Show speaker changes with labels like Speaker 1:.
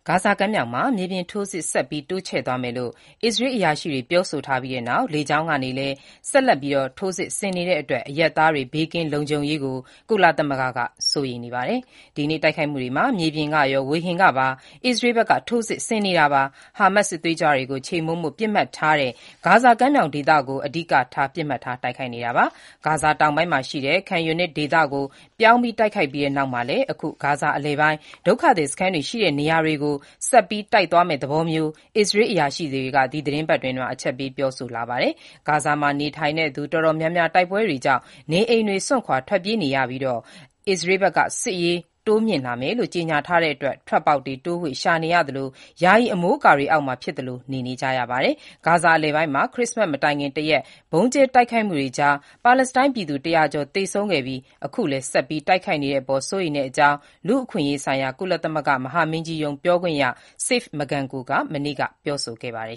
Speaker 1: ဂါဇာကမ်းမြောင်မှာမြေပြင်ထိုးစစ်ဆက်ပြီးတိုးချဲ့သွားမယ်လို့အစ္စရေးအရာရှိတွေပြောဆိုထားပြီးနောက် လေကြောင်းကနေလည်းဆက်လက်ထိုးစစ်ဆင်နေတဲ့အတွက် အရပ်သားတွေဘေးကင်းလုံခြုံရေးကို ကုလသမဂ္ဂက စိုးရိမ်နေပါတယ်။ ဒီနေ့တိုက်ခိုက်မှုတွေမှာ မြေပြင်ကရော ဝေဟင်ကပါ အစ္စရေးဘက်က ထိုးစစ်ဆင်နေတာပါ။ ဟာမတ်စ်စစ်သွေးကြွတွေကို ချေမှုန်းဖို့ပစ်မှတ်ထားတဲ့ ဂါဇာကမ်းမြောင်ဒေသကို အဓိကပစ်မှတ်ထားတိုက်ခိုက်နေတာပါ။ ဂါဇာတောင်ပိုင်းမှာရှိတဲ့ Khan Younis ဒေသကိုပြောင်းတိုက်ခိုက်ပြီးနောက်မှာလည်း အခု ဂါဇာအလယ်ပိုင်း ဒုက္ခသည်စခန်းတွေရှိတဲ့နေရာတွေကို ဆက်ပြီးတိုက်သွားမယ့်သဘောမျိုး အစ္စရေးအရာရှိတွေက ဒီသီတင်းပတ်အတွင်း အချက်ပေးပြောဆိုလာပါတယ်။ ဂါဇာမှာနေထိုင်သူတော်တော်များများ တိုက်ပွဲတွေကြောင့် နေအိမ်တွေစွန့်ခွာထွက်ပြေးနေရပြီး အစ္စရေးဘက်က စစ်ရေးတိုးမြှင့်လာမယ်လို့ ကြေညာထားတဲ့အတွက် ထွက်ပေါက်တွေတိုးဝှေ့ရှာနေရသလို ယာယီအမိုးအကာတွေအောက်မှာဖြစ်သလို နေနေကြရပါတယ်။ ဂါဇာအလယ်ပိုင်းမှာ ခရစ္စမတ်မတိုင်ခင်တရက် ဗုံးကြဲတိုက်ခိုက်မှုတွေကြား ပါလက်စတိုင်းပြည်သူ ၁၀၀ ကျော်သေဆုံးခဲ့ပြီး အခုလည်း ဆက်ပြီးတိုက်ခိုက်နေတဲ့အပေါ် စိုးရိမ်တဲ့အကြောင်း လူ့အခွင့်အရေးဆိုင်ရာ ကုလသမဂ္ဂမဟာမင်းကြီးရုံး ပြောခွင့်ရ Seif Magango က မနေ့က ပြောဆိုခဲ့ပါတယ်